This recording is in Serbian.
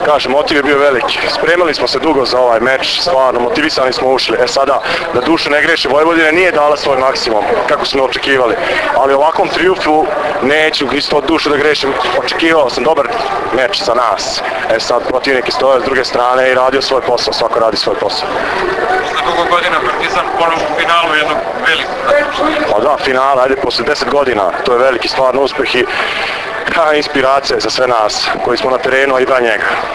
Kažem, motiv je bio veliki. Spremali smo se dugo za ovaj meč, stvarno, motivisani smo ušli. Sada, da duša ne greši, Vojvodina nije dala svoj maksimum, kako smo očekivali. Ali ovakvom triumfu neću isto od duše da grešim. Očekivao sam dobar meč za nas. Sad protivnik je stojao s druge strane i radio svoj posao, svako radi svoj posao. Posle dugo godina Partizan ponovo u finalu jednog velikog takmičenja. Pa da, finala, ajde, posle 10 godina, to je veliki stvarno uspeh i inspiracija za sve nas koji smo na terenu, a i da njega.